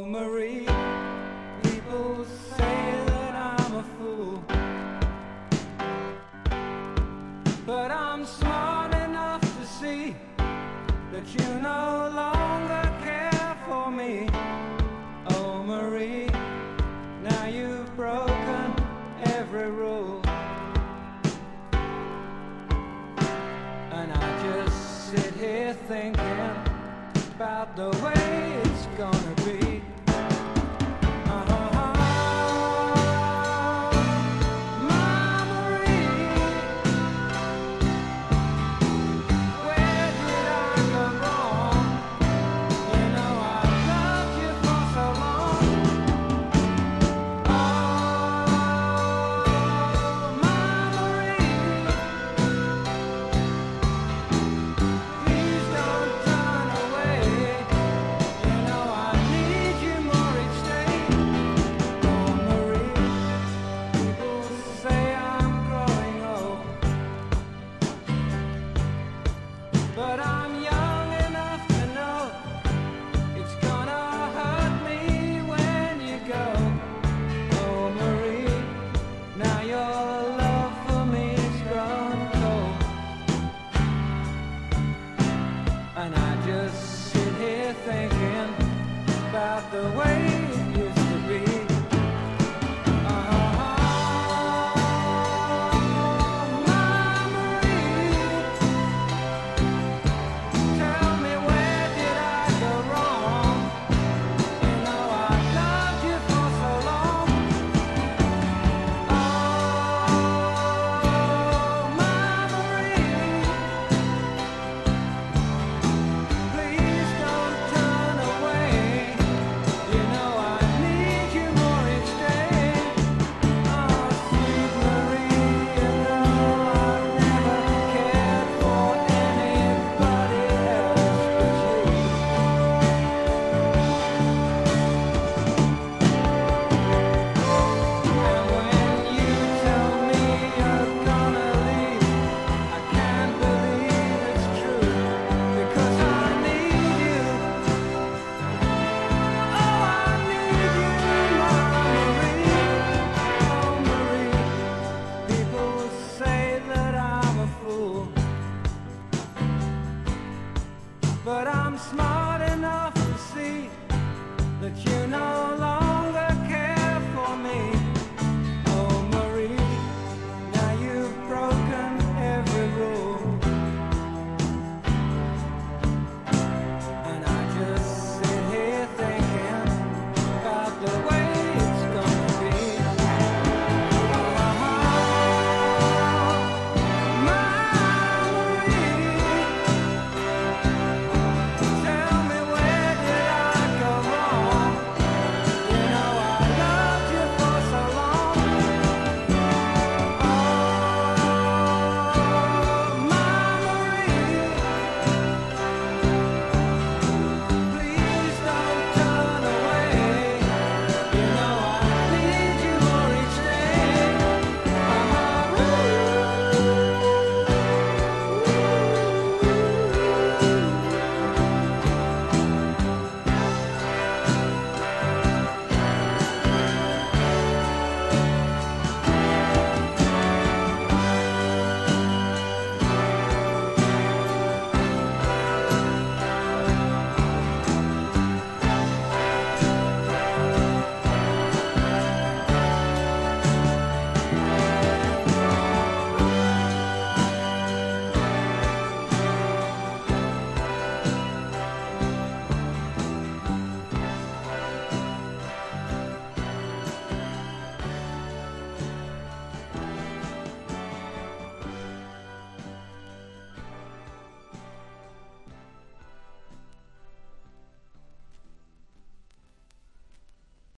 Marie, people say that I'm a fool, but I'm smart enough to see that you no longer care for me. Oh Marie, now you've broken every rule, and I just sit here thinking about the way it's gonna be. But I'm young enough to know it's gonna hurt me when you go. Oh Marie, now your love for me's grown cold, and I just sit here thinking about the way it used to be. But I'm smart enough to see that you no longer